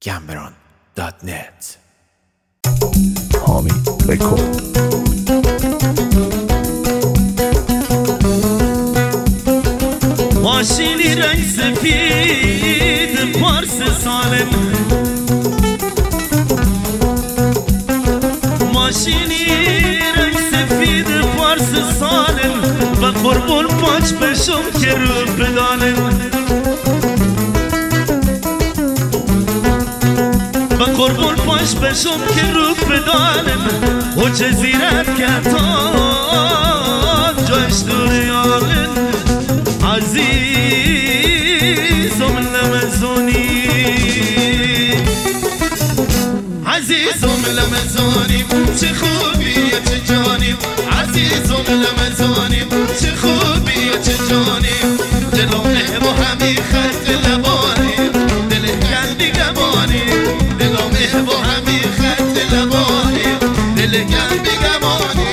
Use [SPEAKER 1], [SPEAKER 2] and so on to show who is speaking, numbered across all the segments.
[SPEAKER 1] gambron.net.
[SPEAKER 2] حامید رکورد.
[SPEAKER 3] ماشینی رنگ سفید پارس سالم، ماشینی رنگ سفید پارس سالم و قربون پاچ بشم که رو بدانم، و قربون پاچ بشم که رو بدانم و جزیرت که تا جاش دوریانم عزیزم لمزونی، عزیزم لمزونی چه خوبی چه جانی، عزیزم لمزونی چه خوبی چه جانی، دلم با همی خط لبانی، دل گندی گمانی، دلم با همی خط لبانی، دل گندی گمانی.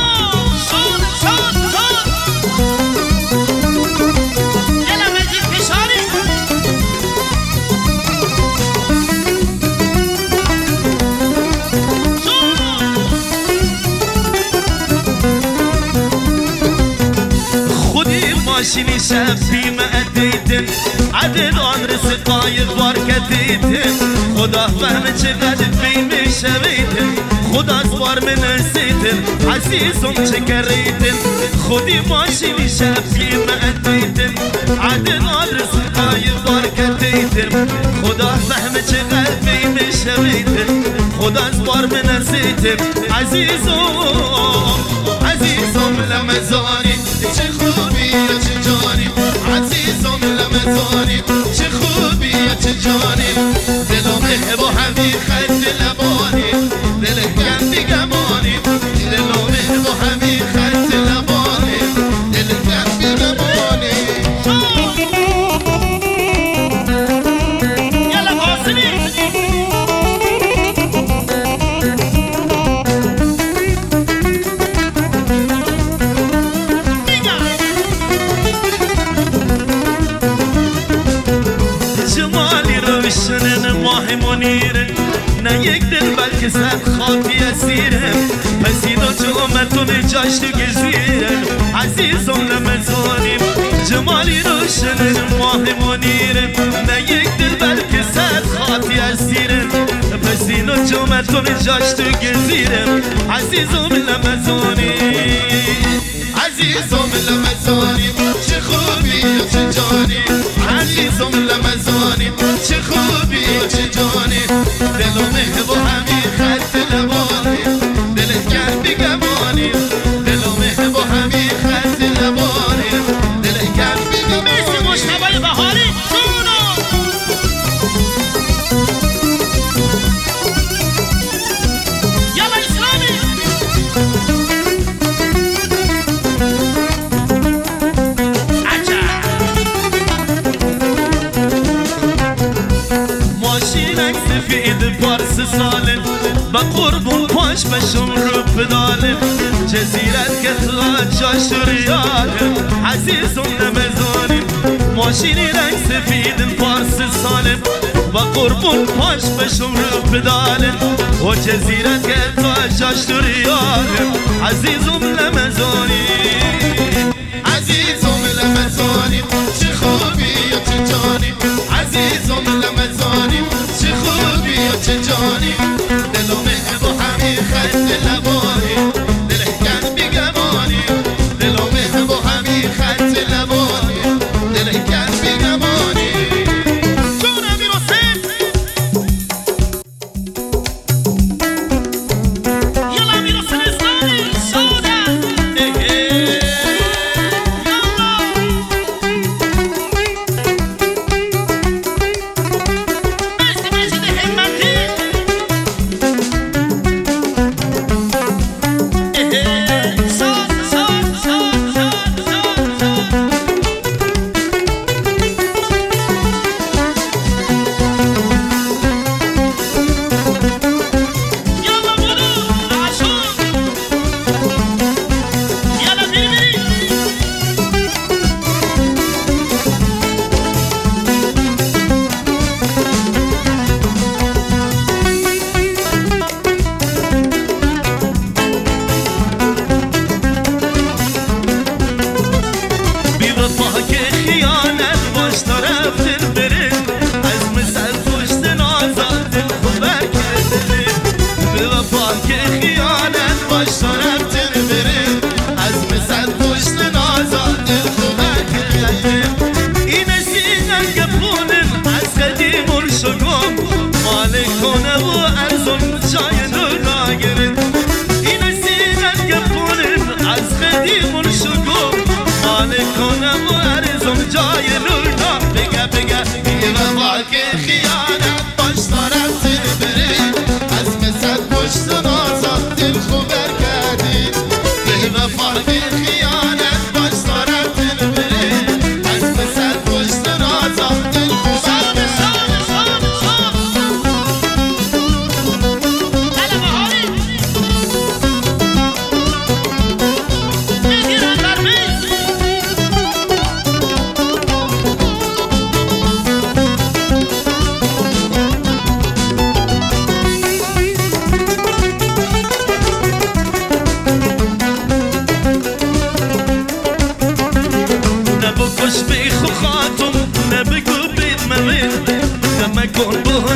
[SPEAKER 3] ماشینی شفی معدیدن عدد آدرس قایق وارکتیدن، خدا فهم چقدر بیمی شویدن، خدا از بار من ارسیدن عزیزم چه کریدن. خودی ماشینی شفی معدیدن عدد آدرس قایق وارکتیدن، خدا فهم چقدر بیمی شویدن، خدا از بار من ارسیدن عزیزم، عزیزم لمزانی چه خوبی چه جانی، عزیزم لمزانی چه خوبی چه جانی، دلم با همی خط لبانی، دل گندی گمانی، دلم با همی خط لبانی، دل گندی گمانی. یلا قاسمی نه یک دل بلکه صد خاطی اسیره، پس اینا جامتون جاش تو گزیره، عزیزم لمزانیم جمالی روشن ماه منیره، نه یک دل بلکه صد خاطی اسیره، پس اینا جامتون جاش تو گزیره، عزیزم لمزانیم، عزیزم لمزانیم چه خوبی چه جانی، عزیزم لمزانیم چه خوبی چه جانی، دلم با همی خط لبانی، دل گندی گمانی، دلم با همی خط لبانی، دل گندی گمانی. مثل مشتبه بهاری جونو یلا اسلامی سفید پارس سالم با قربون پاش بشم رو بدالم، جزیرت که تو جاش ریالم عزیزم لمزانیم، ماشینی رنگ سفید پارس سالم با قربون پاش بشم رو بدالم و جزیرت که تو جاش ریالم عزیزم لمزانیم، عزیزم لمزانیم چه خوبی چه جانی، عزیزم لمزانیم چه خوبی چه جانی، دلم با همی خط لبانی، دل گندی گمانی، دلم با همی خط لبانی، دل گندی گمانی. جون امیر حسین یلا امیر حسین اسلامی سودا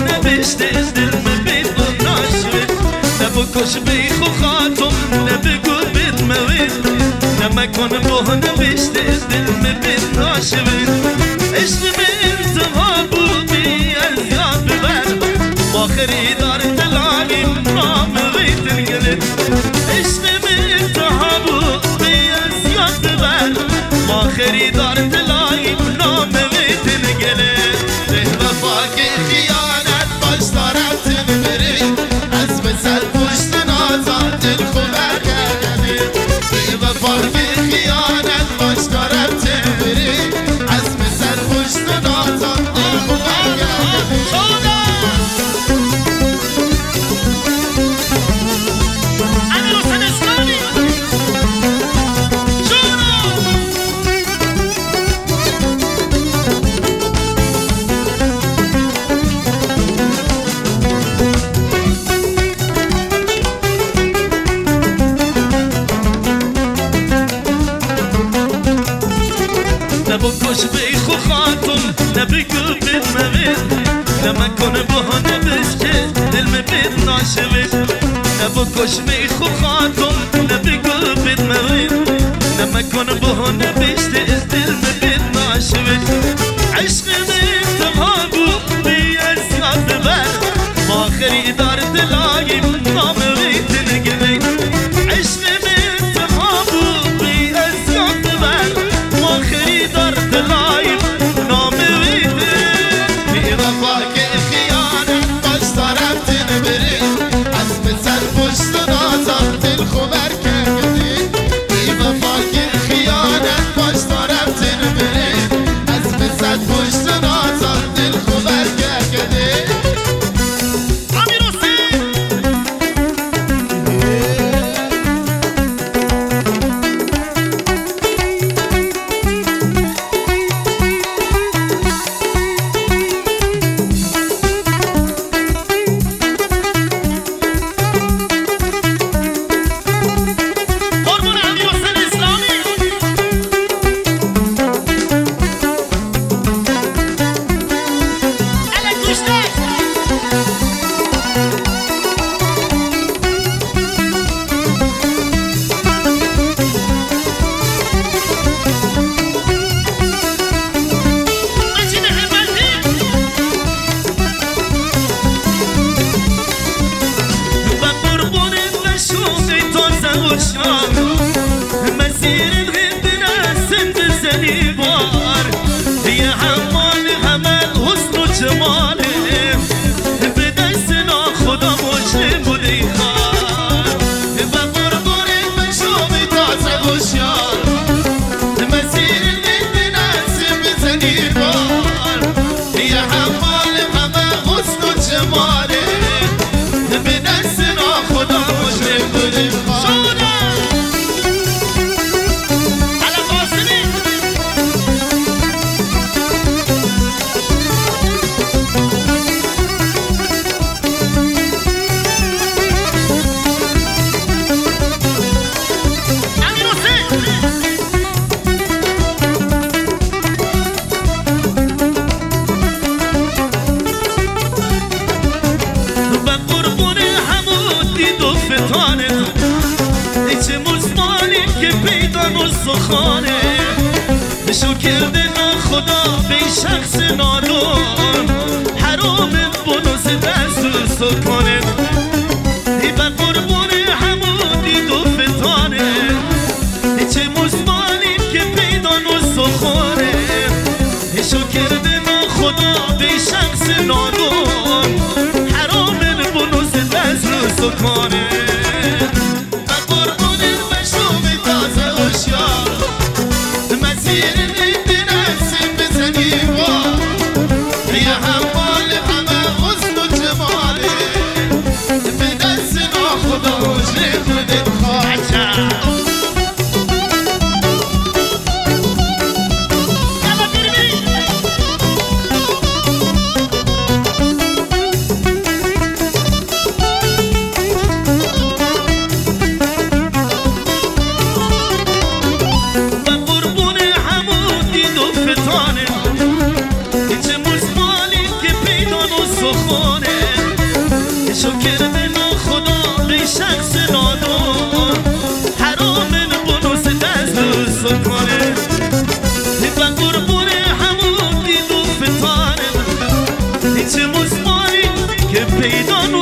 [SPEAKER 3] بهونه بشته دل مبید ناشوید نبکش بی خو خاتم نبگو بید موید نمکن بهونه بشته دل مبید ناشوید عشق به انتها بود بی از یاد ببر با خریدار دلالی نام غیتن گلد عشق به انتها بود بی از یاد ببر با خریدار دلالی نام غیتن گلد به وفا که خیانت باش دارم تن بری از بسر پشت نازان دل خوبر کردنی به وفا که خیانت باش دارم تن بری از بسر پشت نازان دل خوبر کردنی نبکش بی خو خاتم نبگو بید موید نمکن بهانه بشکه دل مبید ناشوید نبکش بی خو خاتم نبگو بید موید نمکن بهانه بشته دل مبید ناشوید عشق به تنها بود بی از یاد ببر با خریدار دلایم نام غیتن گلید عشق به تنها بود بی از یاد ببر با خریدار دلایم نام غیتن بی وفا که خیانت باش دارم تن بری از بسر پشت نازم دل خوبر کردی بی وفا که خیانت باش دارم تن بری از بسر پشت نازم دل خوبر کردی امیر حسین قربون امیر حسین اسلامی الک گوشته مجید همتی و قربون بشوم تازه و شام مسیر غیب نسیم بزنی بار یه حمال همه حسن و جماله به دست ناخدا مجرم بودی خار و قربون بشوم تازه و شام مسیر غیب نسیم بزنی بار یه حمال همه حسن و جماله به دست ناخدا مجرم بودی خار امیر حسین و قربون همون دید و فتانه چه مزمانی که پیدا و سخانه بشو کرده خدا به شخص نادون حرام بنوز دست و سکانه و قربون همون دید و فتانه چه مزمانی که پیدا و سخانه بشو کرده خدا به شخص نادون حرام بنوز دست و سکانه و قربون مشروب تازه هوشیار مسیر غیب نسیم بزنی بار یه حمال همه حسن و جماله به دست ناخدا مجرم بودی خواهد شکر بنا خدا به شخص نادان حرام بنوس دست و سکانه و قربون همون دید و فتانه هیچ مزمانی که پیدا